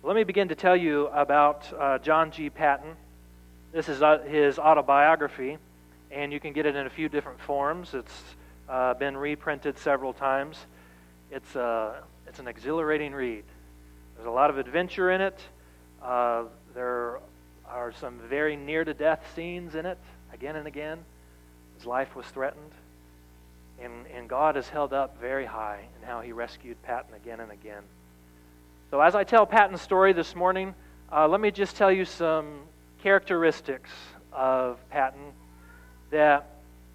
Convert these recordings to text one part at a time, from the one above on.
Let me begin to tell you about John G. Paton. This is his autobiography, and you can get it in a few different forms. It's been reprinted several times. It's an exhilarating read. There's a lot of adventure in it. There are some very near-to-death scenes in it, again and again. His life was threatened, and God is held up very high in how He rescued Paton again and again. So as I tell Paton's story this morning, let me just tell you some characteristics of Paton that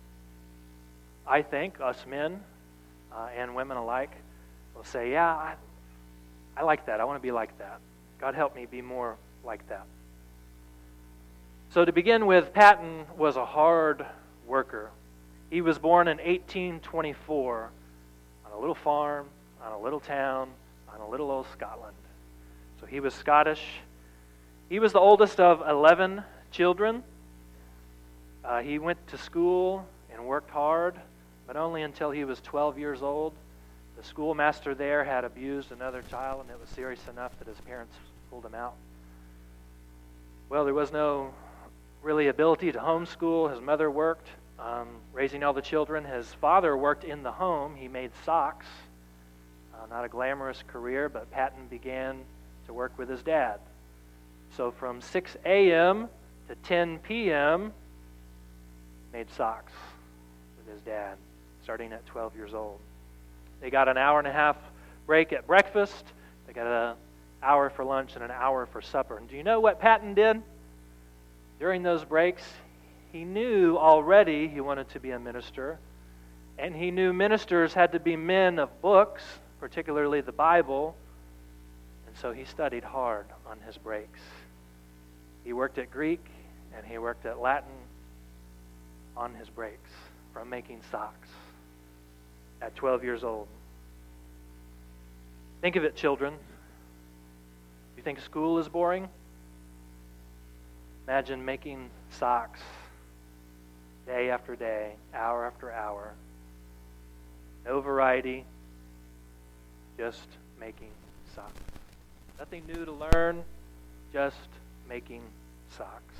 I think us men and women alike will say, yeah, I like that. I want to be like that. God help me be more like that. So to begin with, Paton was a hard worker. He was born in 1824 on a little farm, on a little town, on a little old Scotland. So he was Scottish. He was the oldest of 11 children. He went to school and worked hard, but only until he was 12 years old. The schoolmaster there had abused another child, and it was serious enough that his parents pulled him out. Well, there was no really ability to homeschool. His mother worked, raising all the children. His father worked in the home. He made socks. Not a glamorous career, but Paton began to work with his dad. So from 6 a.m. to 10 p.m., made socks with his dad, starting at 12 years old. They got an hour and a half break at breakfast. They got an hour for lunch and an hour for supper. And do you know what Paton did? During those breaks, he knew already he wanted to be a minister, and he knew ministers had to be men of books, particularly the Bible, and so he studied hard on his breaks. He worked at Greek and he worked at Latin on his breaks from making socks at 12 years old. Think of it, children. You think school is boring? Imagine making socks day after day, hour after hour. No variety, just making socks. Nothing new to learn, just making socks.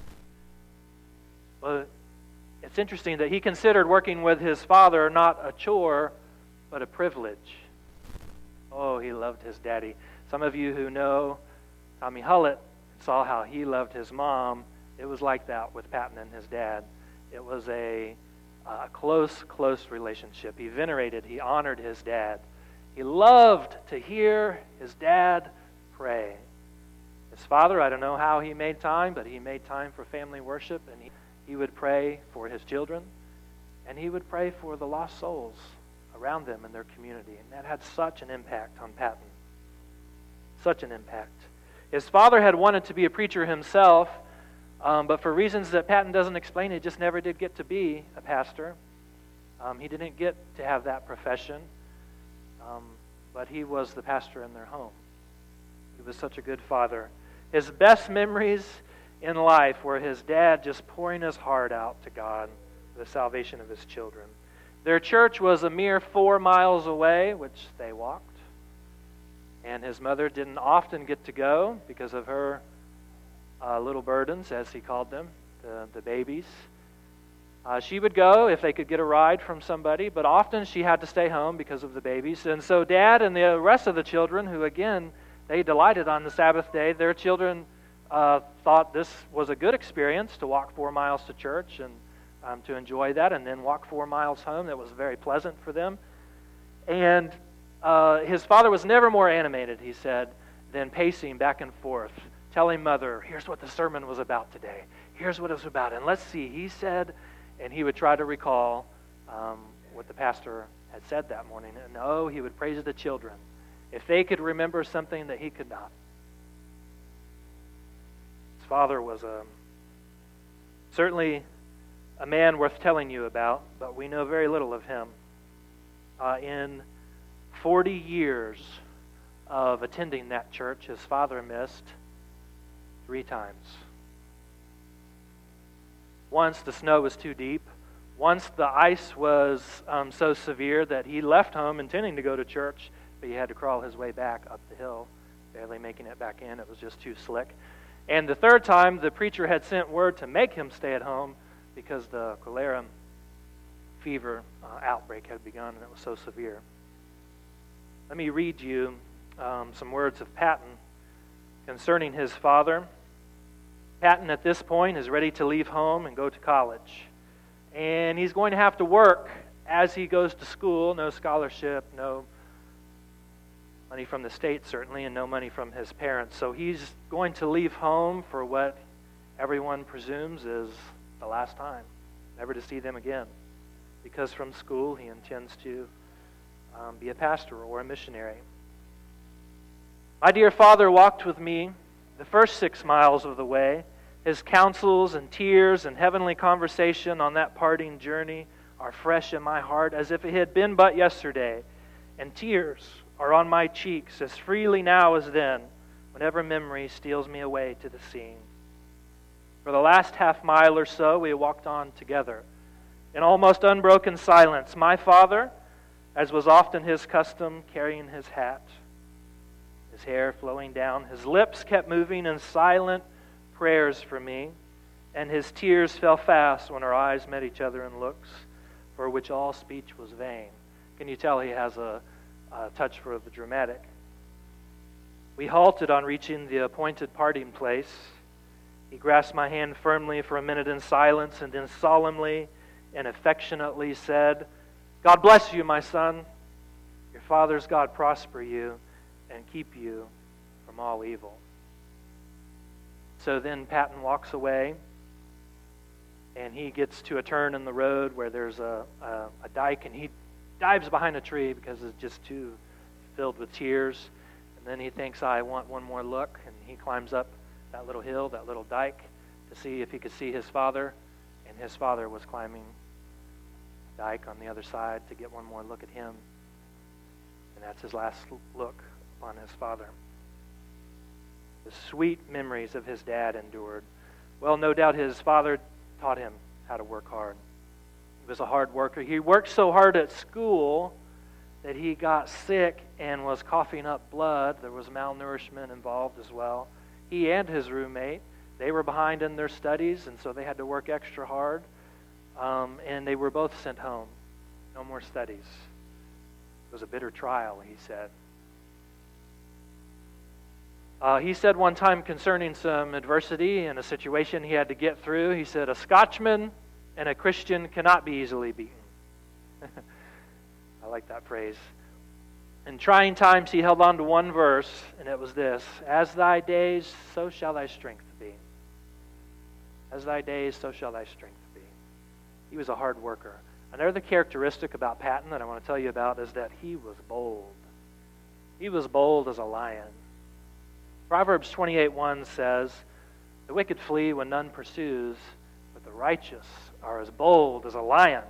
Well, it's interesting that he considered working with his father not a chore, but a privilege. Oh, he loved his daddy. Some of you who know Tommy Hullett saw how he loved his mom. It was like that with Paton and his dad. It was a close relationship. He venerated, he honored his dad. He loved to hear his dad pray. His father, I don't know how he made time, but he made time for family worship, and he would pray for his children, and he would pray for the lost souls around them in their community. And that had such an impact on Paton. Such an impact. His father had wanted to be a preacher himself, but for reasons that Paton doesn't explain, he just never did get to be a pastor. He didn't get to have that profession, but he was the pastor in their home. He was such a good father. His best memories in life were his dad just pouring his heart out to God for the salvation of his children. Their church was a mere 4 miles away, which they walked. And his mother didn't often get to go because of her little burdens, as he called them, the babies. She would go if they could get a ride from somebody, but often she had to stay home because of the babies. And so Dad and the rest of the children, who again, they delighted on the Sabbath day, their children thought this was a good experience to walk 4 miles to church and to enjoy that, and then walk 4 miles home. That was very pleasant for them. And his father was never more animated, he said, than pacing back and forth, telling Mother, here's what the sermon was about today. Here's what it was about. And let's see, he said, and he would try to recall what the pastor had said that morning. And oh, he would praise the children if they could remember something that he could not. His father was certainly a man worth telling you about, but we know very little of him. In 40 years of attending that church, his father missed 3 times. Once the snow was too deep. Once the ice was so severe that he left home intending to go to church, but he had to crawl his way back up the hill. barely making it back in. It was just too slick. And the third time, the preacher had sent word to make him stay at home because the cholera fever outbreak had begun, and it was so severe. Let me read you some words of Patton concerning his father. Patton, at this point, is ready to leave home and go to college. And he's going to have to work as he goes to school. No scholarship, no money from the state, certainly, and no money from his parents. So he's going to leave home for what everyone presumes is the last time, never to see them again. Because from school, he intends to be a pastor or a missionary. My dear father walked with me the first 6 miles of the way. His counsels and tears and heavenly conversation on that parting journey are fresh in my heart as if it had been but yesterday, and tears are on my cheeks as freely now as then, whenever memory steals me away to the scene. For the last half mile or so, we walked on together, in almost unbroken silence, my father, as was often his custom, carrying his hat, his hair flowing down, his lips kept moving in silent prayers for me, and his tears fell fast when our eyes met each other in looks for which all speech was vain. Can you tell he has a touch for the dramatic? We halted on reaching the appointed parting place. He grasped my hand firmly for a minute in silence and then solemnly and affectionately said, "God bless you, my son. Your father's God prosper you and keep you from all evil." So then Patton walks away, and he gets to a turn in the road where there's a dike, and he dives behind a tree because it's just too filled with tears. And then he thinks, I want one more look, and he climbs up that little hill, that little dike, to see if he could see his father, and his father was climbing the dike on the other side to get one more look at him. And that's his last look upon his father. The sweet memories of his dad endured. Well, no doubt his father taught him how to work hard. He was a hard worker. He worked so hard at school that he got sick and was coughing up blood. There was malnourishment involved as well. He and his roommate, they were behind in their studies, and so they had to work extra hard. And they were both sent home. No more studies. It was a bitter trial, he said. He said one time concerning some adversity and a situation he had to get through, he said, "A Scotchman and a Christian cannot be easily beaten." I like that phrase. In trying times, he held on to one verse, and it was this: "As thy days, so shall thy strength be." As thy days, so shall thy strength be. He was a hard worker. Another characteristic about Patton that I want to tell you about is that he was bold. He was bold as a lion. Proverbs 28:1 says, "The wicked flee when none pursues, but the righteous are as bold as a lion."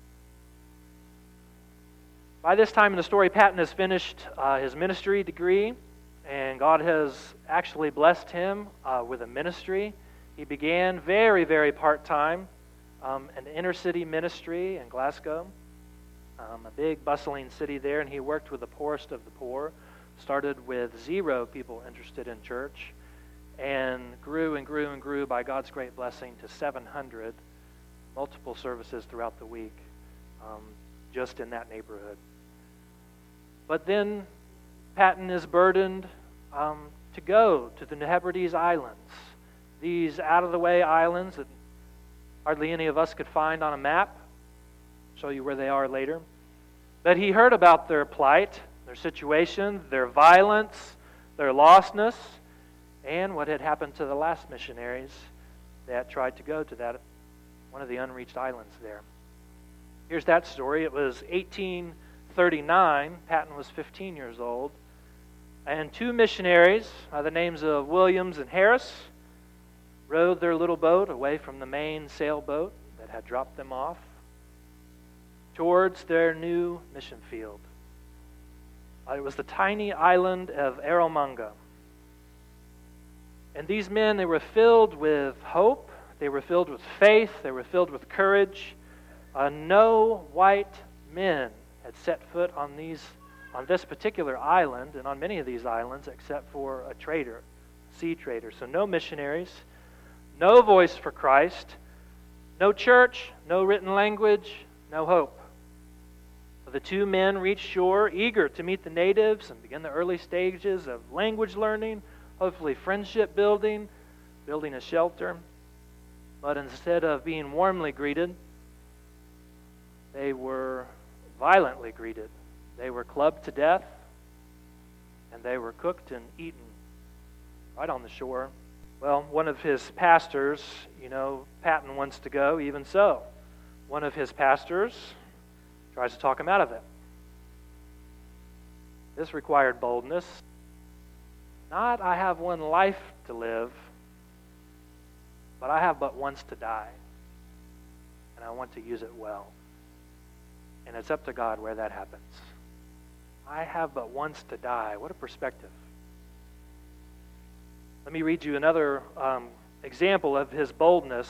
By this time in the story, Patton has finished his ministry degree, and God has actually blessed him with a ministry. He began very, very part-time, an inner-city ministry in Glasgow, a big, bustling city there, and he worked with the poorest of the poor. Started with 0 people interested in church, and grew and grew and grew by God's great blessing to 700, multiple services throughout the week, just in that neighborhood. But then Patton is burdened to go to the Hebrides Islands, these out-of-the-way islands that hardly any of us could find on a map. I'll show you where they are later. But he heard about their plight, their situation, their violence, their lostness, and what had happened to the last missionaries that tried to go to that one of the unreached islands there. Here's that story. It was 1839. Patton was 15 years old. And 2 missionaries by the names of Williams and Harris rowed their little boat away from the main sailboat that had dropped them off towards their new mission field. It was the tiny island of Erromanga. And these men, they were filled with hope, they were filled with faith, they were filled with courage. No white men had set foot on these on this particular island, and on many of these islands, except for a trader, a sea trader. So no missionaries, no voice for Christ, no church, no written language, no hope. So the two men reached shore, eager to meet the natives and begin the early stages of language learning, hopefully friendship building, building a shelter. But instead of being warmly greeted, they were violently greeted. They were clubbed to death, and they were cooked and eaten right on the shore. Well, one of his pastors, Patton wants to go, even so. One of his pastors tries to talk him out of it. This required boldness. Not, I have one life to live, but I have but once to die, and I want to use it well. And it's up to God where that happens. I have but once to die. What a perspective. Let me read you another example of his boldness.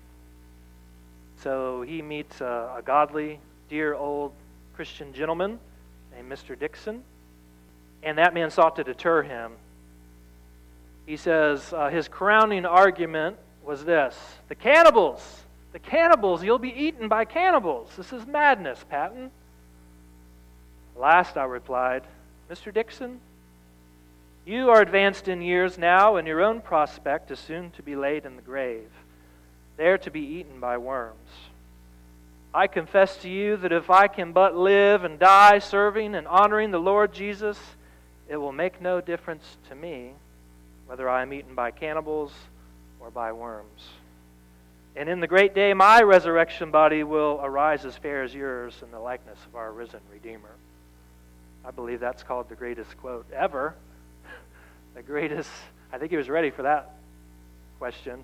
So he meets a godly, dear old Christian gentleman named Mr. Dixon, and that man sought to deter him. He says his crowning argument was this: the cannibals, you'll be eaten by cannibals. This is madness, Patton. Last I replied, Mr. Dixon, you are advanced in years now, and your own prospect is soon to be laid in the grave, there to be eaten by worms. I confess to you that if I can but live and die serving and honoring the Lord Jesus, it will make no difference to me whether I am eaten by cannibals or by worms. And in the great day, my resurrection body will arise as fair as yours in the likeness of our risen Redeemer. I believe that's called the greatest quote ever. The greatest. I think he was ready for that question.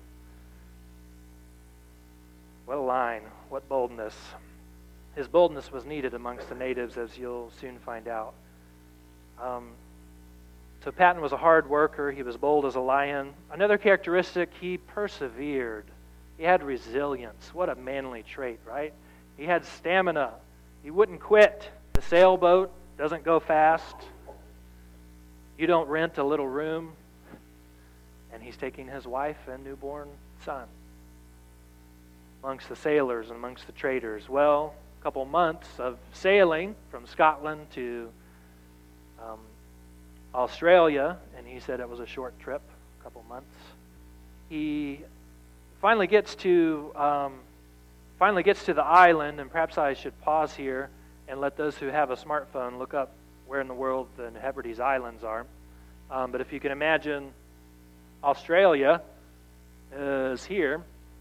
What a line. What boldness. His boldness was needed amongst the natives, as you'll soon find out. So Patton was a hard worker. He was bold as a lion. Another characteristic, he persevered. He had resilience. What a manly trait, right? He had stamina. He wouldn't quit. The sailboat doesn't go fast. You don't rent a little room. And he's taking his wife and newborn son. Amongst the sailors and amongst the traders. Well, a couple months of sailing from Scotland to Australia, and he said it was a short trip, a couple months. He finally gets to the island, and perhaps I should pause here and let those who have a smartphone look up where in the world the Hebrides Islands are. But if you can imagine, Australia is here,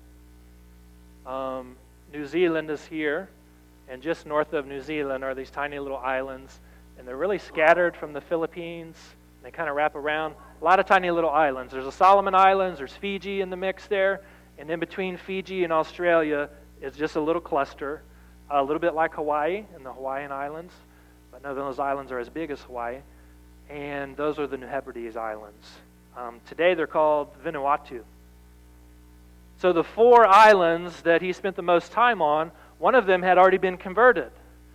New Zealand is here, and just north of New Zealand are these tiny little islands, and they're really scattered from the Philippines. They kind of wrap around. A lot of tiny little islands. There's the Solomon Islands, there's Fiji in the mix there, and in between Fiji and Australia is just a little cluster, a little bit like Hawaii and the Hawaiian Islands, but none of those islands are as big as Hawaii, and those are the New Hebrides Islands. Today they're called Vanuatu. So the 4 islands that he spent the most time on, one of them had already been converted.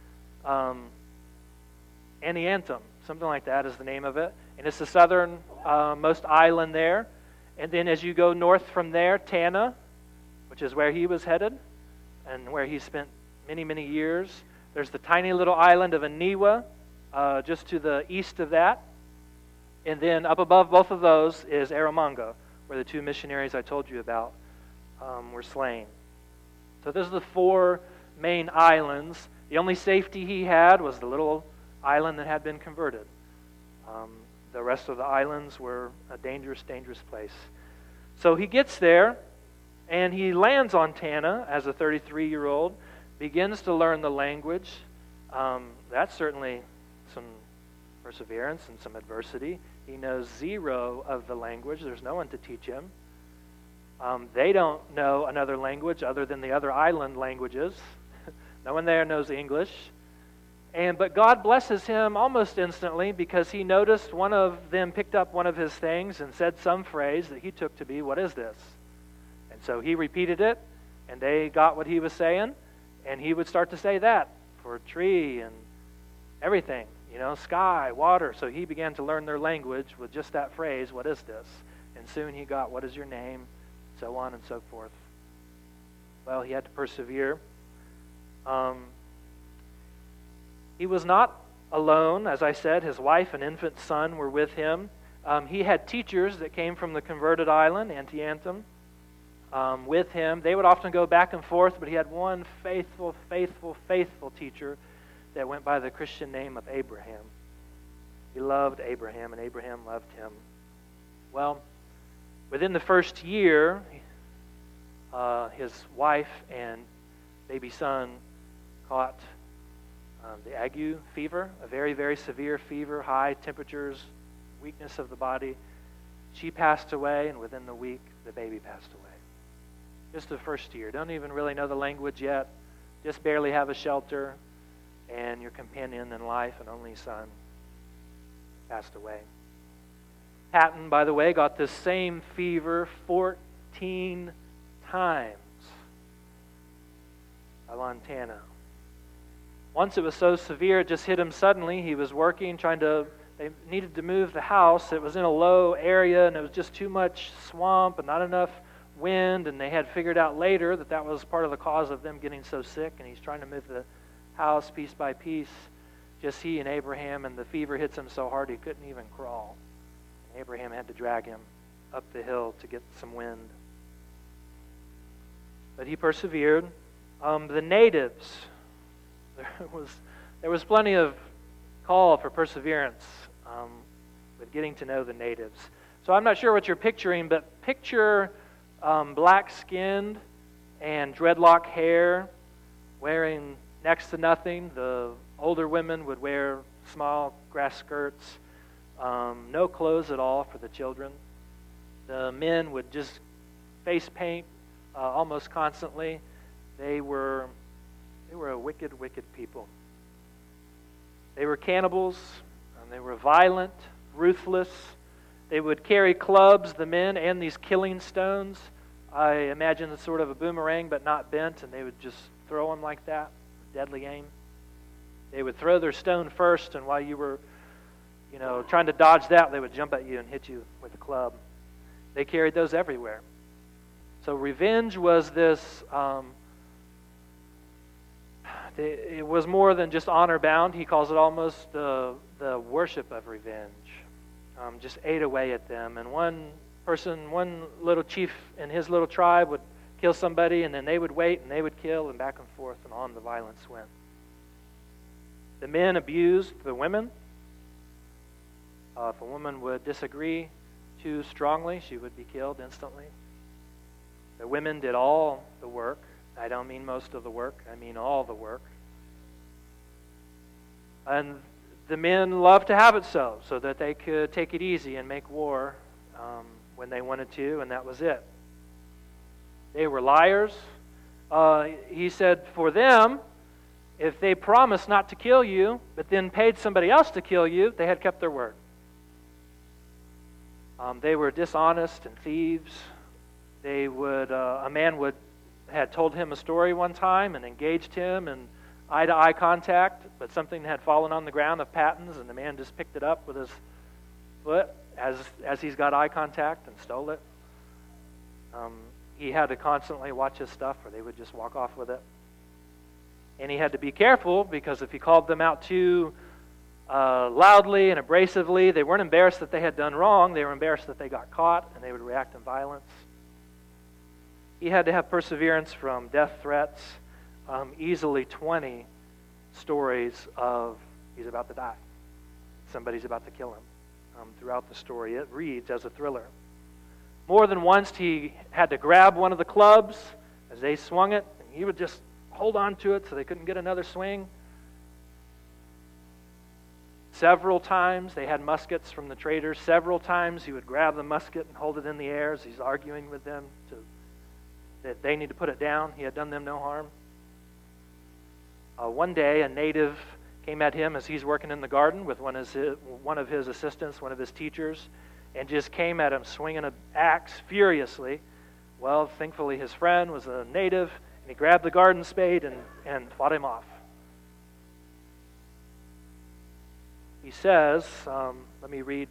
Aniantum, something like that is the name of it. And it's the southern most island there. And then as you go north from there, Tanna, which is where he was headed and where he spent many, many years. There's the tiny little island of Aniwa, just to the east of that. And then up above both of those is Erromango, where the 2 missionaries I told you about were slain. So those are the 4 main islands. The only safety he had was the little island that had been converted. The rest of the islands were a dangerous, dangerous place. So he gets there, and he lands on Tanna as a 33-year-old, begins to learn the language. That's certainly some perseverance and some adversity. He knows 0 of the language. There's no one to teach him. They don't know another language other than the other island languages. No one there knows English. But God blesses him almost instantly because he noticed one of them picked up one of his things and said some phrase that he took to be, "What is this?" And so he repeated it, and they got what he was saying, and he would start to say that for a tree and everything. sky, water. So he began to learn their language with just that phrase, what is this? And soon he got, what is your name? So on and so forth. Well, he had to persevere. He was not alone. As I said, his wife and infant son were with him. He had teachers that came from the converted island, Antietam, with him. They would often go back and forth, but he had one faithful teacher that went by the Christian name of Abraham. He loved Abraham, and Abraham loved him. Well, within the first year, his wife and baby son caught the ague fever, a very, very severe fever, high temperatures, weakness of the body. She passed away, and within the week, the baby passed away. Just the first year. Don't even really know the language yet. Just barely have a shelter, and your companion in life and only son passed away. Patton, by the way, got this same fever 14 times by Montana. Once it was so severe, it just hit him suddenly. He was working, they needed to move the house. It was in a low area, and it was just too much swamp and not enough wind, and they had figured out later that was part of the cause of them getting so sick, and he's trying to move the house piece by piece, just he and Abraham, and the fever hits him so hard he couldn't even crawl. And Abraham had to drag him up the hill to get some wind. But he persevered. The natives, there was plenty of call for perseverance with getting to know the natives. So I'm not sure what you're picturing, but picture black-skinned and dreadlock hair, wearing next to nothing. The older women would wear small grass skirts, no clothes at all for the children. The men would just face paint almost constantly. They were a wicked, wicked people. They were cannibals, and they were violent, ruthless. They would carry clubs, the men, and these killing stones. I imagine it's sort of a boomerang, but not bent, and they would just throw them like that, deadly aim. They would throw their stone first, and while you were, trying to dodge that, they would jump at you and hit you with a club. They carried those everywhere. So revenge was this, it was more than just honor bound. He calls it almost the worship of revenge. Just ate away at them. And one little chief in his little tribe would kill somebody, and then they would wait, and they would kill, and back and forth, and on the violence went. The men abused the women. If a woman would disagree too strongly, she would be killed instantly. The women did all the work. I don't mean most of the work. I mean all the work. And the men loved to have it so that they could take it easy and make war when they wanted to, and that was it. They were liars. He said for them, if they promised not to kill you, but then paid somebody else to kill you, they had kept their word. They were dishonest and thieves. A man had told him a story one time and engaged him in eye-to-eye contact, but something had fallen on the ground of Patton's, and the man just picked it up with his foot as he's got eye contact and stole it. He had to constantly watch his stuff, or they would just walk off with it. And he had to be careful, because if he called them out too loudly and abrasively, they weren't embarrassed that they had done wrong. They were embarrassed that they got caught, and they would react in violence. He had to have perseverance from death threats, easily 20 stories of he's about to die. Somebody's about to kill him. Throughout the story, it reads as a thriller. More than once, he had to grab one of the clubs as they swung it, and he would just hold on to it so they couldn't get another swing. Several times, they had muskets from the traders. Several times, he would grab the musket and hold it in the air as he's arguing with them that they need to put it down. He had done them no harm. One day, a native came at him as he's working in the garden with one of his assistants, one of his teachers, and just came at him swinging an axe furiously. Well, thankfully, his friend was a native, and he grabbed the garden spade and fought him off. he says, let me read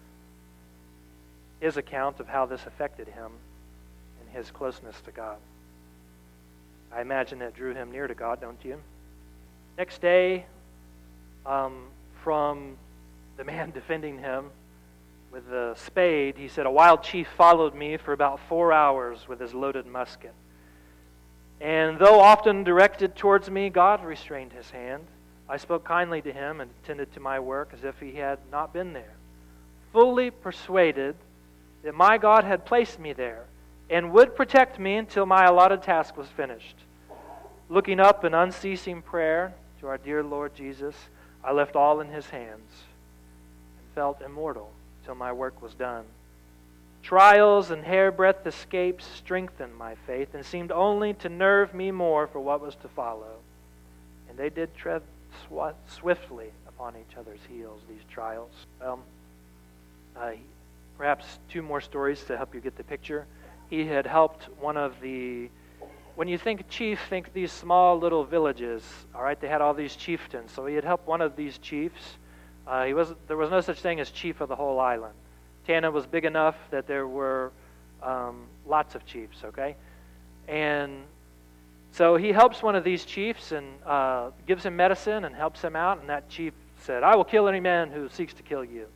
his account of how this affected him in his closeness to God. I imagine it drew him near to God, don't you? Next day, from the man defending him with the spade, he said, a wild chief followed me for about 4 hours with his loaded musket. And though often directed towards me, God restrained his hand. I spoke kindly to him and attended to my work as if he had not been there, fully persuaded that my God had placed me there and would protect me until my allotted task was finished. Looking up in unceasing prayer to our dear Lord Jesus, I left all in his hands and felt immortal till my work was done. Trials and hairbreadth escapes strengthened my faith and seemed only to nerve me more for what was to follow. And they did tread swiftly upon each other's heels, these trials. Perhaps 2 more stories to help you get the picture. He had helped one of the... When you think chief, think these small little villages, all right? They had all these chieftains. So he had helped one of these chiefs. There was no such thing as chief of the whole island. Tanna was big enough that there were lots of chiefs, okay? And so he helps one of these chiefs and gives him medicine and helps him out. And that chief said, I will kill any man who seeks to kill you.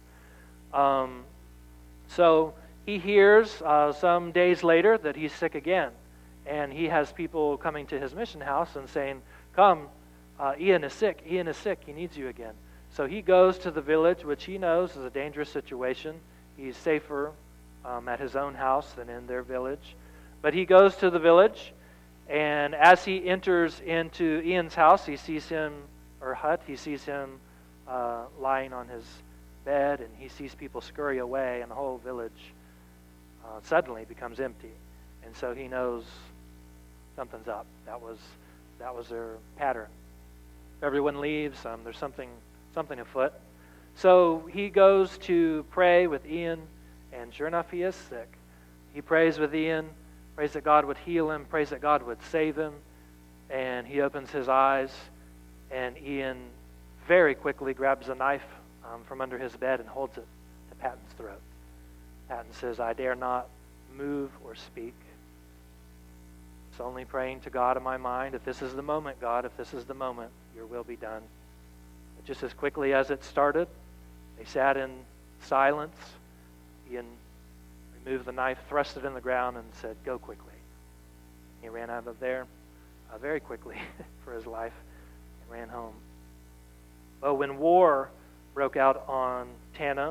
So he hears some days later that he's sick again. And he has people coming to his mission house and saying, come, Ian is sick, he needs you again. So he goes to the village, which he knows is a dangerous situation. He's safer at his own house than in their village. But he goes to the village, and as he enters into Ian's house, he sees him, or hut, he sees him lying on his bed, and he sees people scurry away, and the whole village suddenly becomes empty. And so he knows something's up. That was their pattern. If everyone leaves, there's something afoot. So he goes to pray with Ian, and sure enough, he is sick. He prays with Ian, prays that God would heal him, prays that God would save him, and he opens his eyes, and Ian very quickly grabs a knife from under his bed and holds it to Patton's throat. Patton says, I dare not move or speak. It's only praying to God in my mind, if this is the moment, God, if this is the moment, your will be done. But just as quickly as it started, they sat in silence. Ian removed the knife, thrust it in the ground, and said, go quickly. He ran out of there very quickly for his life and ran home. Well, when war broke out on Tanna,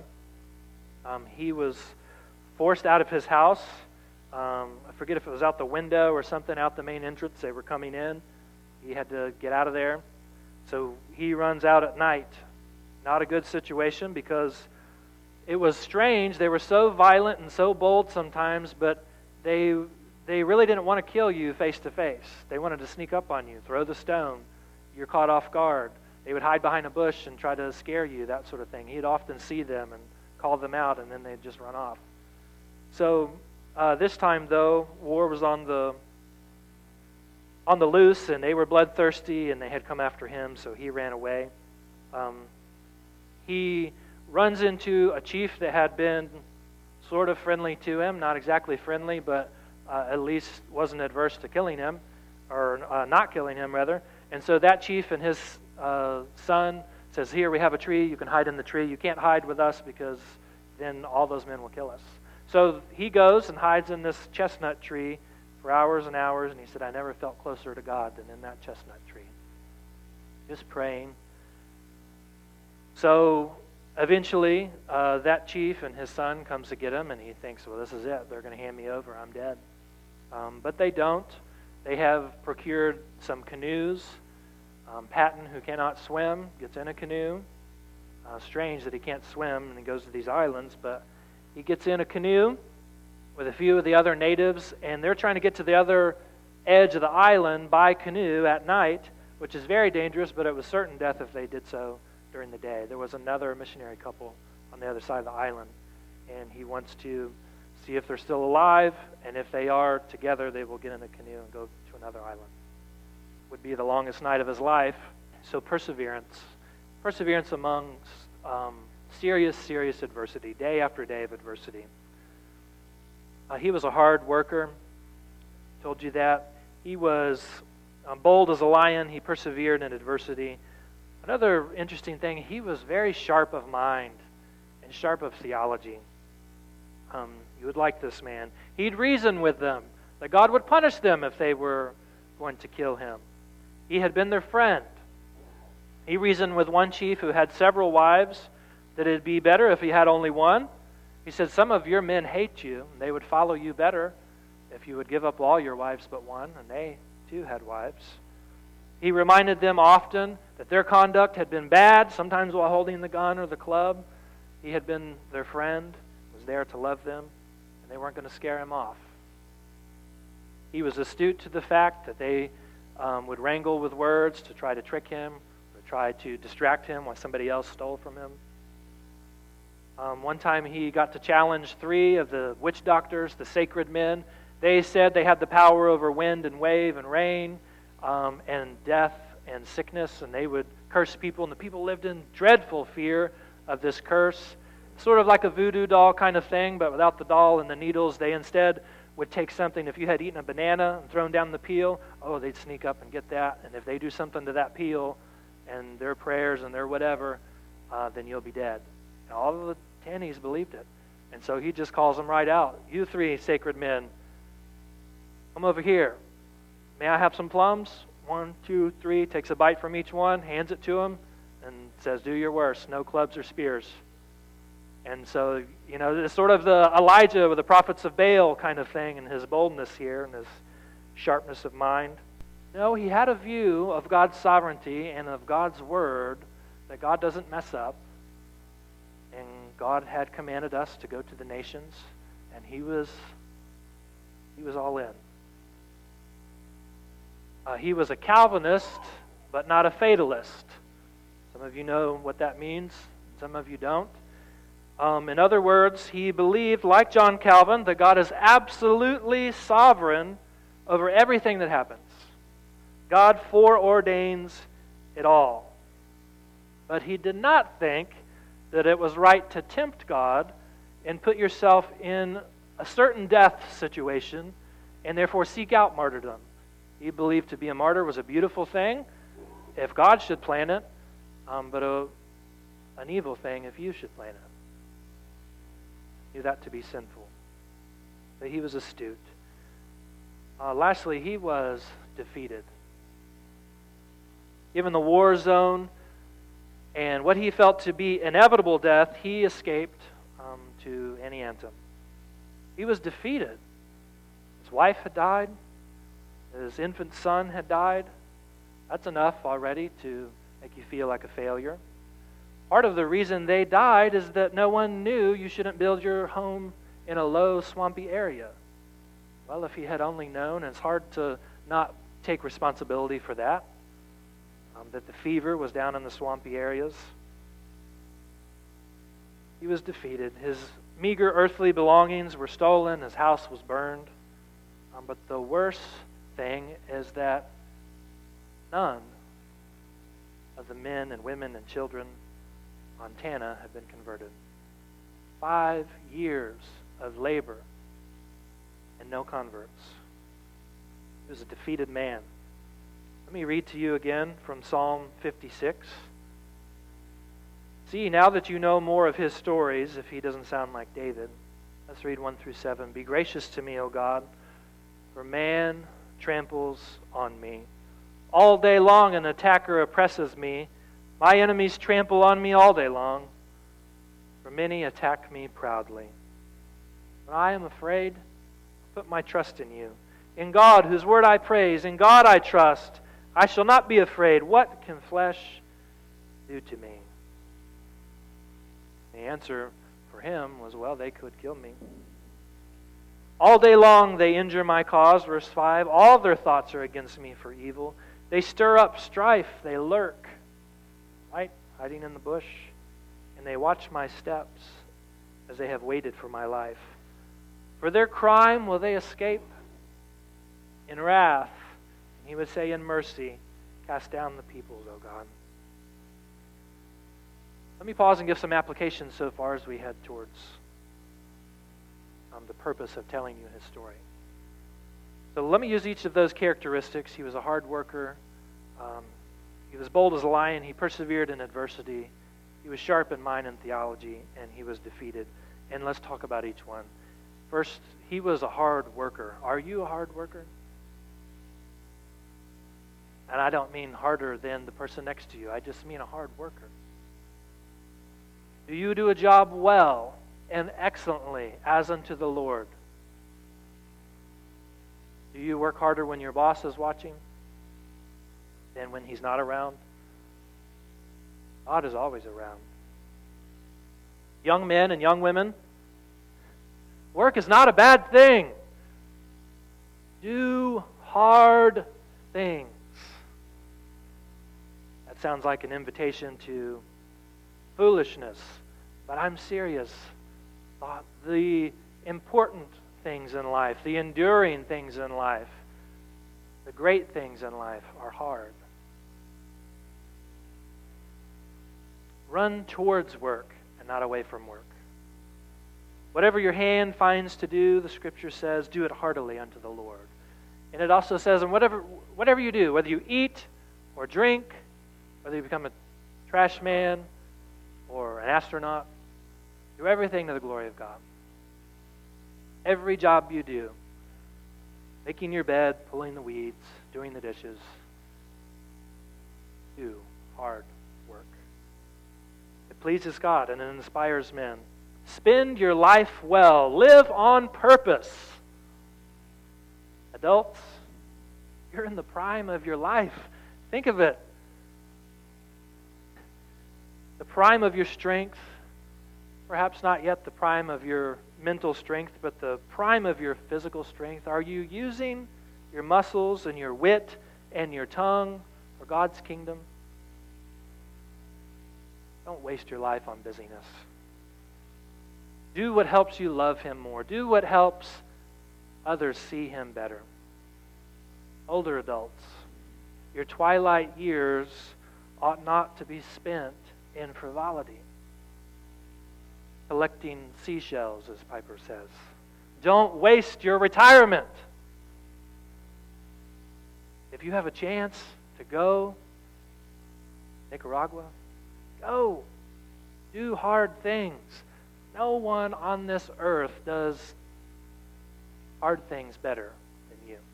he was forced out of his house. I forget if it was out the window or something, out the main entrance. They were coming in. He had to get out of there. So he runs out at night. Not a good situation because it was strange. They were so violent and so bold sometimes, but they really didn't want to kill you face to face. They wanted to sneak up on you, throw the stone. You're caught off guard. They would hide behind a bush and try to scare you, that sort of thing. He'd often see them and call them out, and then they'd just run off. So this time, though, war was on the loose, and they were bloodthirsty, and they had come after him, so he ran away. He runs into a chief that had been sort of friendly to him, not exactly friendly, but at least wasn't adverse to killing him, or not killing him, rather. And so that chief and his son says, here, we have a tree, you can hide in the tree. You can't hide with us because then all those men will kill us. So he goes and hides in this chestnut tree for hours and hours, and he said, I never felt closer to God than in that chestnut tree. Just praying. So eventually, that chief and his son comes to get him, and he thinks, well, this is it. They're going to hand me over. I'm dead. But they don't. They have procured some canoes. Patton, who cannot swim, gets in a canoe. Strange that he can't swim, and he goes to these islands, but he gets in a canoe with a few of the other natives, and they're trying to get to the other edge of the island by canoe at night, which is very dangerous, but it was certain death if they did so during the day. There was another missionary couple on the other side of the island, and he wants to see if they're still alive, and if they are together, they will get in a canoe and go to another island. Would be the longest night of his life. So perseverance amongst serious adversity, day after day of adversity. He was a hard worker. Told you that. He was bold as a lion. He persevered in adversity. Another interesting thing, he was very sharp of mind and sharp of theology. You would like this man. He'd reason with them that God would punish them if they were going to kill him. He had been their friend. He reasoned with one chief who had several wives that it'd be better if he had only one. He said, some of your men hate you, and they would follow you better if you would give up all your wives but one, and they too had wives. He reminded them often that their conduct had been bad, sometimes while holding the gun or the club. He had been their friend, was there to love them, and they weren't going to scare him off. He was astute to the fact that they would wrangle with words to try to trick him or try to distract him while somebody else stole from him. One time he got to challenge 3 of the witch doctors, the sacred men. They said they had the power over wind and wave and rain and death and sickness, and they would curse people, and the people lived in dreadful fear of this curse. Sort of like a voodoo doll kind of thing, but without the doll and the needles. They instead would take something. If you had eaten a banana and thrown down the peel, they'd sneak up and get that. And if they do something to that peel and their prayers and their whatever, then you'll be dead. And all of the Tannies believed it. And so he just calls them right out. You 3 sacred men, come over here. May I have some plums? 1, 2, 3, takes a bite from each one, hands it to him, and says, do your worst. No clubs or spears. And so, it's sort of the Elijah with the prophets of Baal kind of thing, and his boldness here and his sharpness of mind. No, he had a view of God's sovereignty and of God's word, that God doesn't mess up. And God had commanded us to go to the nations, and he was all in. He was a Calvinist, but not a fatalist. Some of you know what that means. Some of you don't. In other words, he believed, like John Calvin, that God is absolutely sovereign over everything that happens. God foreordains it all. But he did not think that it was right to tempt God and put yourself in a certain death situation and therefore seek out martyrdom. He believed to be a martyr was a beautiful thing if God should plan it, but an evil thing if you should plan it. He knew that to be sinful. But he was astute. Lastly, he was defeated. Given the war zone and what he felt to be inevitable death, he escaped to Antietam. He was defeated. His wife had died. His infant son had died. That's enough already to make you feel like a failure. Part of the reason they died is that no one knew you shouldn't build your home in a low, swampy area. Well, if he had only known, and it's hard to not take responsibility for that, that the fever was down in the swampy areas. He was defeated. His meager earthly belongings were stolen. His house was burned. But the worst thing is that none of the men and women and children in Montana had been converted. 5 years of labor and no converts. He was a defeated man. Let me read to you again from Psalm 56. See, now that you know more of his stories, if he doesn't sound like David, let's read 1 through 7. Be gracious to me, O God, for man tramples on me. All day long an attacker oppresses me. My enemies trample on me all day long, for many attack me proudly. When I am afraid, I put my trust in you. In God, whose word I praise, in God I trust. I shall not be afraid. What can flesh do to me? The answer for him was, well, they could kill me. All day long they injure my cause, verse 5. All their thoughts are against me for evil. They stir up strife, they lurk, right, hiding in the bush, and they watch my steps as they have waited for my life. For their crime will they escape? In wrath, and he would say in mercy, cast down the peoples, O God. Let me pause and give some applications so far as we head towards the purpose of telling you his story. So let me use each of those characteristics. He was a hard worker. He was bold as a lion. He persevered in adversity. He was sharp in mind and theology, and he was defeated. And let's talk about each one. First, he was a hard worker. Are you a hard worker? And I don't mean harder than the person next to you. I just mean a hard worker. Do you do a job well and excellently as unto the Lord? Do you work harder when your boss is watching than when he's not around? God is always around. Young men and young women, work is not a bad thing. Do hard things. That sounds like an invitation to foolishness, but I'm serious. The important things in life, the enduring things in life, the great things in life are hard. Run towards work and not away from work. Whatever your hand finds to do, the Scripture says, do it heartily unto the Lord. And it also says, and whatever you do, whether you eat or drink, whether you become a trash man or an astronaut, do everything to the glory of God. Every job you do, making your bed, pulling the weeds, doing the dishes, do hard work. It pleases God and it inspires men. Spend your life well. Live on purpose. Adults, you're in the prime of your life. Think of it. The prime of your strength, perhaps not yet the prime of your mental strength, but the prime of your physical strength. Are you using your muscles and your wit and your tongue for God's kingdom? Don't waste your life on busyness. Do what helps you love Him more. Do what helps others see Him better. Older adults, your twilight years ought not to be spent in frivolity, collecting seashells, as Piper says. Don't waste your retirement. If you have a chance to go Nicaragua, go. Do hard things. No one on this earth does hard things better than you.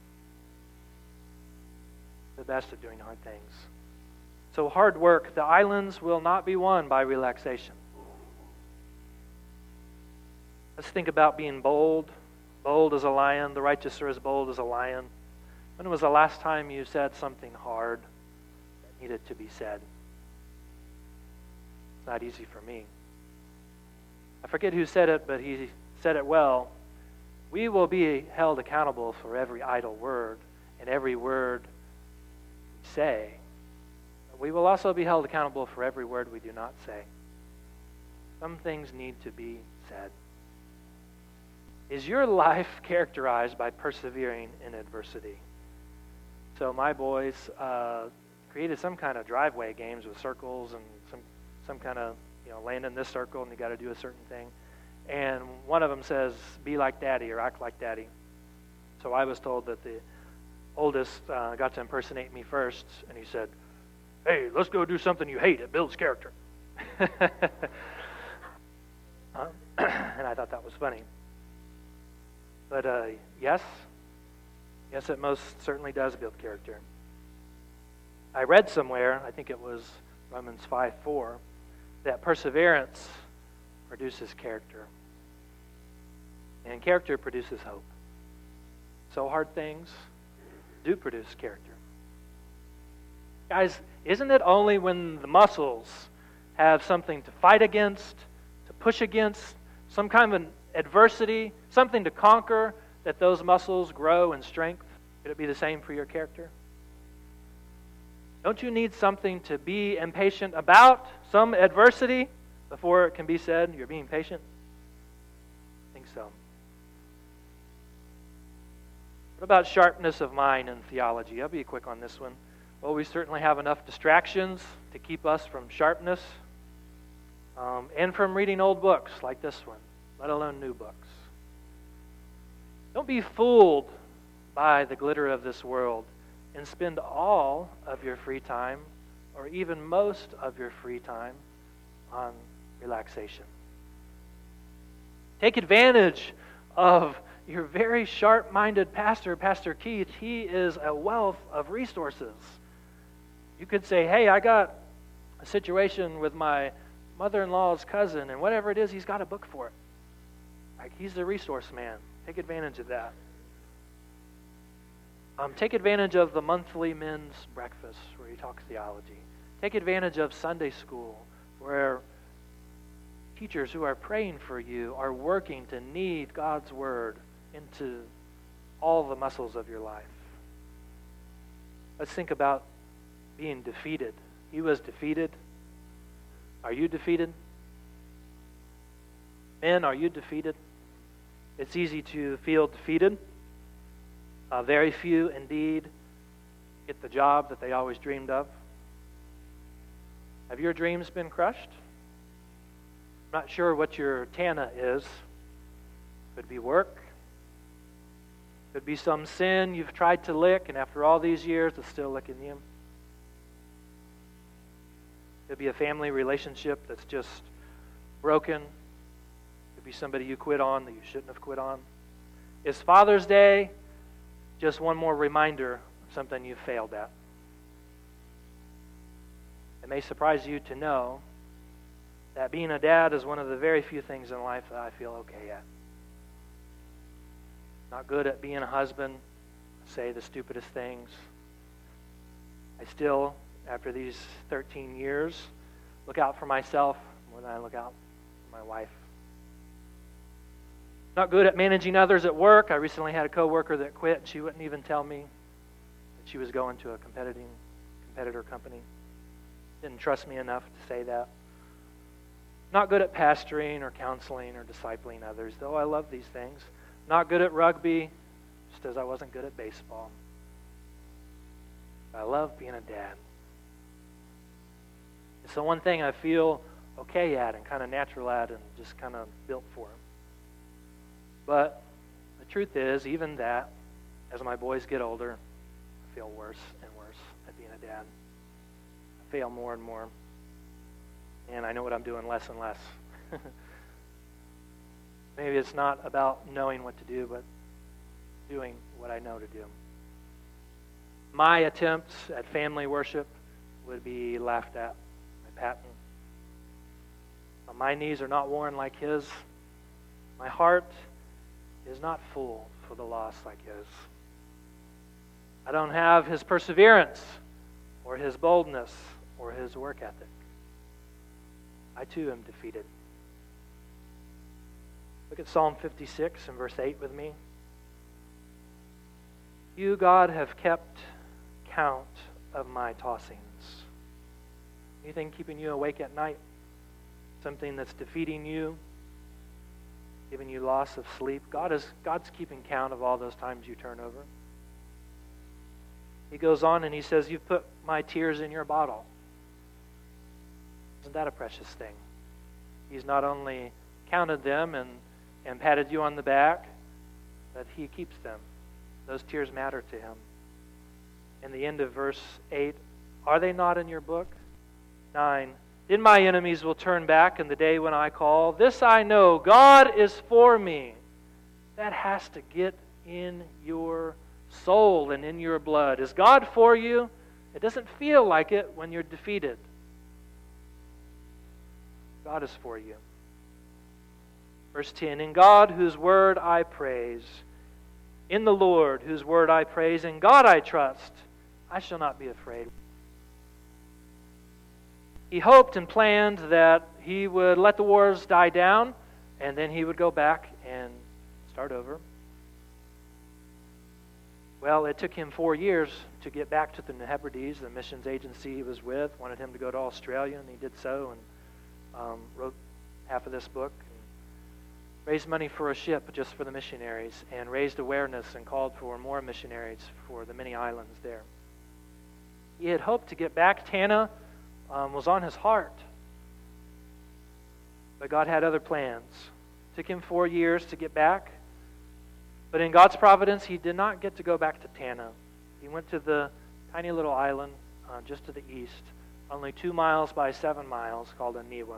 The best at doing hard things. So hard work. The islands will not be won by relaxation. Let's think about being bold. Bold as a lion. The righteous are as bold as a lion. When was the last time you said something hard that needed to be said? It's not easy for me. I forget who said it, but he said it well. We will be held accountable for every idle word and every word we say. But we will also be held accountable for every word we do not say. Some things need to be said. Is your life characterized by persevering in adversity? So my boys created some kind of driveway games with circles and some kind of, land in this circle and you got to do a certain thing. And one of them says, be like daddy or act like daddy. So I was told that the oldest got to impersonate me first, and he said, hey, let's go do something you hate. It builds character. And I thought that was funny. But yes, it most certainly does build character. I read somewhere, I think it was Romans 5:4, that perseverance produces character. And character produces hope. So hard things do produce character. Guys, isn't it only when the muscles have something to fight against, to push against, some kind of an adversity, something to conquer, that those muscles grow in strength? Could it be the same for your character? Don't you need something to be impatient about, some adversity, before it can be said you're being patient? I think so. What about sharpness of mind and theology? I'll be quick on this one. Well, we certainly have enough distractions to keep us from sharpness. and from reading old books like this one, let alone new books. Don't be fooled by the glitter of this world and spend all of your free time, or even most of your free time, on relaxation. Take advantage of your very sharp-minded pastor, Pastor Keith. He is a wealth of resources. You could say, hey, I got a situation with my mother-in-law's cousin, and whatever it is, he's got a book for it. Like, he's the resource man. Take advantage of that. Take advantage of the monthly men's breakfast where he talks theology. Take advantage of Sunday school where teachers who are praying for you are working to knead God's Word into all the muscles of your life. Let's think about being defeated. He was defeated. Are you defeated? Men, are you defeated? It's easy to feel defeated. Very few, indeed, get the job that they always dreamed of. Have your dreams been crushed? I'm not sure what your TANA is. Could be work. Could be some sin you've tried to lick, and after all these years, it's still licking you. Could be a family relationship that's just broken. Could be somebody you quit on that you shouldn't have quit on. It's Father's Day. Just one more reminder of something you've failed at. It may surprise you to know that being a dad is one of the very few things in life that I feel okay at. Not good at being a husband. I say the stupidest things. I still, after these 13 years, look out for myself more than I look out for my wife. Not good at managing others at work. I recently had a coworker that quit, and she wouldn't even tell me that she was going to a competitor company. Didn't trust me enough to say that. Not good at pastoring or counseling or discipling others, though I love these things. Not good at rugby, just as I wasn't good at baseball. I love being a dad. It's the one thing I feel okay at and kind of natural at and just kind of built for. But the truth is, even that, as my boys get older, I feel worse and worse at being a dad. I fail more and more. And I know what I'm doing less and less. Maybe it's not about knowing what to do, but doing what I know to do. My attempts at family worship would be laughed at by Patton. My knees are not worn like his. My heart is not full for the lost like his. I don't have his perseverance or his boldness or his work ethic. I too am defeated. Look at Psalm 56 and verse 8 with me. You, God, have kept count of my tossings. Anything keeping you awake at night? Something that's defeating you? Giving you loss of sleep? God's keeping count of all those times you turn over. He goes on and he says, you've put my tears in your bottle. Isn't that a precious thing? He's not only counted them and patted you on the back, but he keeps them. Those tears matter to him. In the end of verse 8, are they not in your book? 9, then my enemies will turn back in the day when I call. This I know, God is for me. That has to get in your soul and in your blood. Is God for you? It doesn't feel like it when you're defeated. God is for you. Verse 10, in God whose word I praise, in the Lord whose word I praise, in God I trust, I shall not be afraid. He hoped and planned that he would let the wars die down, and then he would go back and start over. Well, it took him 4 years to get back to the Hebrides, the missions agency he was with, wanted him to go to Australia, and he did so, and wrote half of this book, and raised money for a ship just for the missionaries, and raised awareness and called for more missionaries for the many islands there. He had hoped to get back. Tana was on his heart. But God had other plans. It took him 4 years to get back. But in God's providence, he did not get to go back to Tanna. He went to the tiny little island just to the east, only 2 miles by 7 miles, called Aniwa.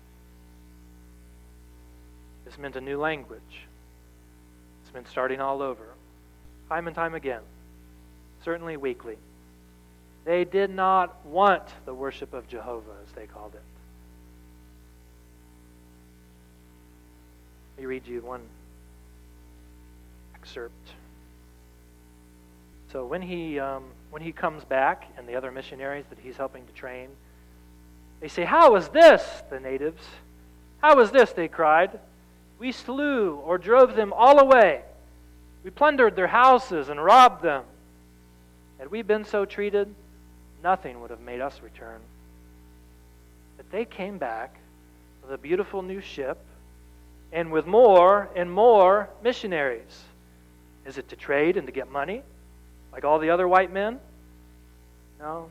This meant a new language. This meant starting all over, time and time again, certainly weekly. They did not want the worship of Jehovah, as they called it. Let me read you one excerpt. So when he comes back, and the other missionaries that he's helping to train, they say, "How is this?" The natives. "How is this?" they cried. "We slew or drove them all away. We plundered their houses and robbed them. Had we been so treated, nothing would have made us return." But they came back with a beautiful new ship and with more and more missionaries. Is it to trade and to get money, like all the other white men? No.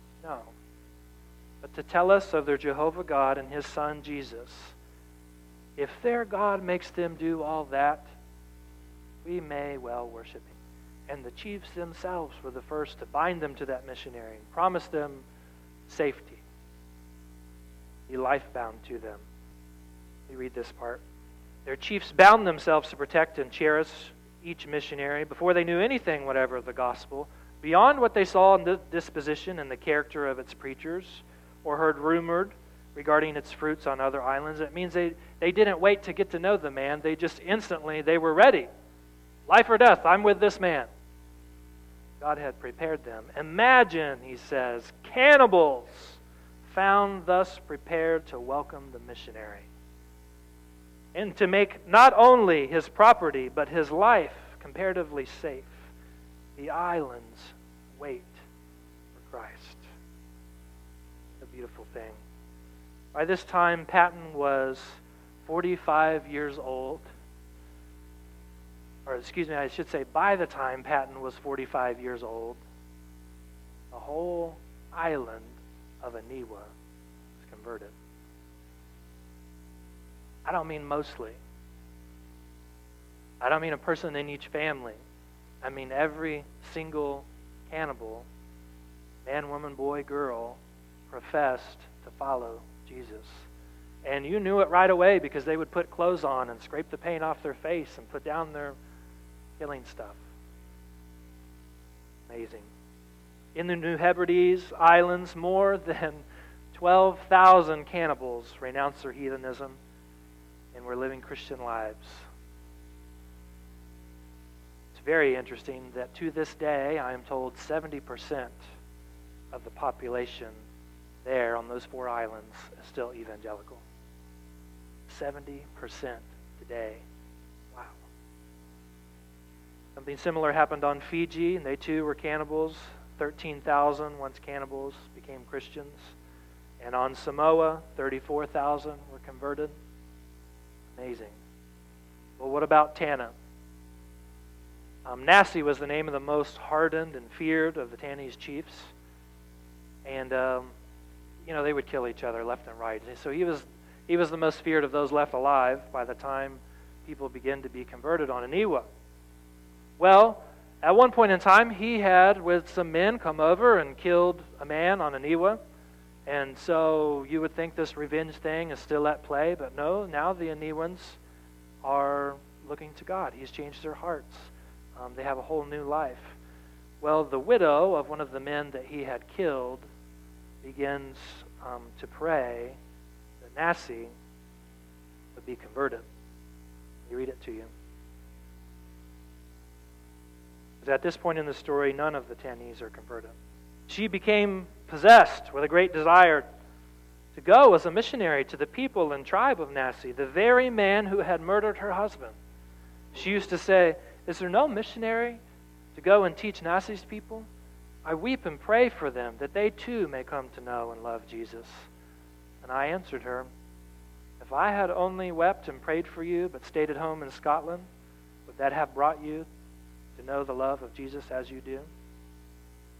But to tell us of their Jehovah God and His Son Jesus. If their God makes them do all that, we may well worship Him. And the chiefs themselves were the first to bind them to that missionary and promise them safety. Be life-bound to them. We read this part. Their chiefs bound themselves to protect and cherish each missionary before they knew anything whatever of the gospel, beyond what they saw in the disposition and the character of its preachers, or heard rumored regarding its fruits on other islands. It means they didn't wait to get to know the man. They just instantly, they were ready. Life or death, I'm with this man. God had prepared them. Imagine, he says, cannibals found thus prepared to welcome the missionary, and to make not only his property, but his life comparatively safe. The islands wait for Christ. A beautiful thing. By this time, Patton was 45 years old. Or excuse me, I should say, by the time Patton was 45 years old, the whole island of Aniwa was converted. I don't mean mostly. I don't mean a person in each family. I mean every single cannibal, man, woman, boy, girl, professed to follow Jesus. And you knew it right away because they would put clothes on and scrape the paint off their face and put down their killing stuff. Amazing. In the New Hebrides Islands, more than 12,000 cannibals renounced their heathenism and were living Christian lives. It's very interesting that to this day, I am told 70% of the population there on those 4 islands is still evangelical. 70% today. Wow. Something similar happened on Fiji, and they too were cannibals. 13,000, once cannibals, became Christians. And on Samoa, 34,000 were converted. Amazing. Well, what about Tanna? Nasi was the name of the most hardened and feared of the Tannese chiefs. And, they would kill each other left and right. So he was the most feared of those left alive by the time people began to be converted on Aniwa. Well, at one point in time, he had, with some men, come over and killed a man on Aniwa. And so you would think this revenge thing is still at play, but no, now the Aniwans are looking to God. He's changed their hearts. They have a whole new life. Well, the widow of one of the men that he had killed begins to pray that Nasi would be converted. Let me read it to you. Because at this point in the story, none of the Tannese are converted. She became possessed with a great desire to go as a missionary to the people and tribe of Nasi, the very man who had murdered her husband. She used to say, "Is there no missionary to go and teach Nasi's people? I weep and pray for them, that they too may come to know and love Jesus." And I answered her, "If I had only wept and prayed for you, but stayed at home in Scotland, would that have brought you to know the love of Jesus as you do?"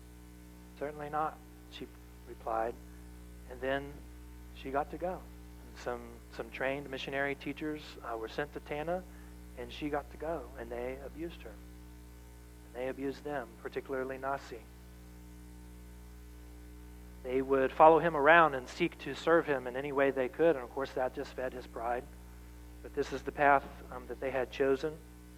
"Certainly not," she replied. And then she got to go and some trained missionary teachers were sent to Tana, and she got to go, and they abused her. And they abused them, particularly Nasi. They would follow him around and seek to serve him in any way they could, and of course that just fed his pride. But this is the path that they had chosen.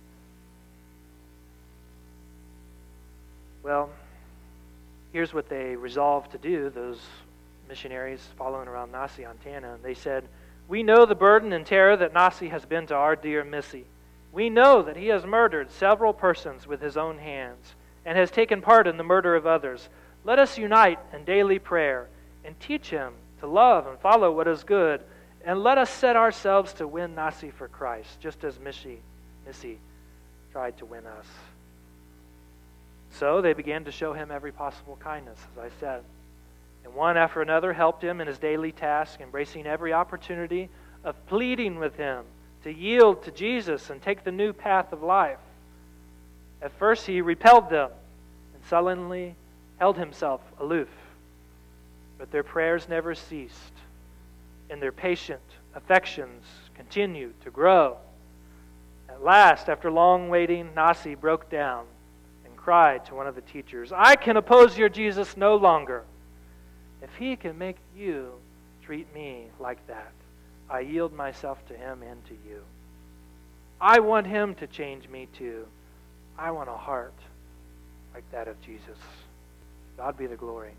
Well, here's what they resolved to do, those missionaries following around Nasi on Tana. And they said, "We know the burden and terror that Nasi has been to our dear Missy. We know that he has murdered several persons with his own hands and has taken part in the murder of others. Let us unite in daily prayer and teach him to love and follow what is good, and let us set ourselves to win Nasi for Christ, just as Missy tried to win us." So they began to show him every possible kindness, as I said. And one after another helped him in his daily task, embracing every opportunity of pleading with him to yield to Jesus and take the new path of life. At first he repelled them and sullenly held himself aloof. But their prayers never ceased, and their patient affections continued to grow. At last, after long waiting, Nasi broke down and cried to one of the teachers, "I can oppose your Jesus no longer. If he can make you treat me like that, I yield myself to him and to you. I want him to change me too. I want a heart like that of Jesus. God be the glory."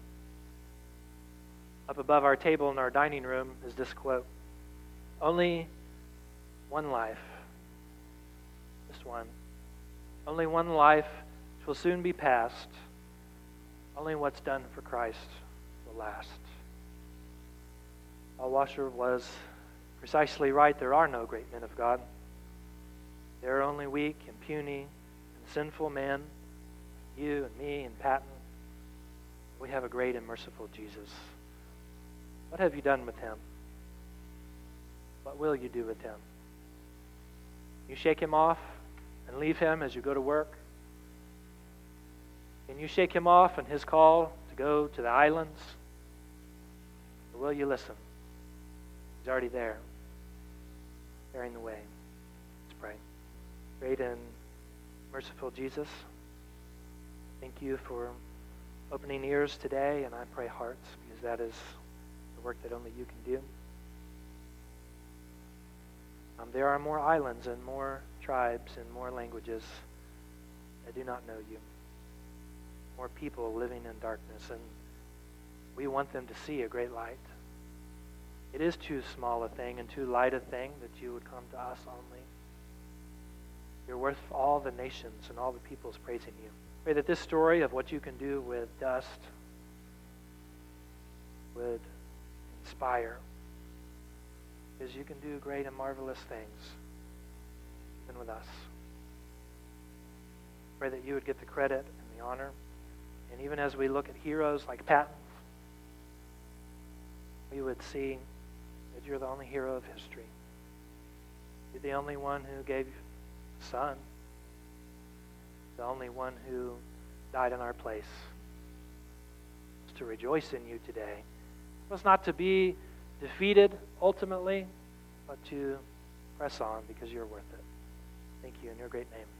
Up above our table in our dining room is this quote: "Only one life, just one. Only one life which will soon be past. Only what's done for Christ will last." Paul Washer was precisely right. There are no great men of God. There are only weak and puny and sinful men, you and me and Patton. We have a great and merciful Jesus. What have you done with him? What will you do with him? You shake him off and leave him as you go to work? Can you shake him off and his call to go to the islands? Or will you listen? He's already there, bearing the way. Let's pray. Great and merciful Jesus, thank you for opening ears today, and I pray hearts, because that is the work that only you can do. There are more islands and more tribes and more languages that do not know you. More people living in darkness, and we want them to see a great light. It is too small a thing and too light a thing that you would come to us only. You're worth all the nations and all the peoples praising you. Pray that this story of what you can do with dust would inspire, because you can do great and marvelous things even with us. Pray that you would get the credit and the honor. And even as we look at heroes like Patton, we would see that you're the only hero of history. You're the only one who gave a son, the only one who died in our place. It's to rejoice in you today. It was not to be defeated ultimately, but to press on because you're worth it. Thank you in your great name.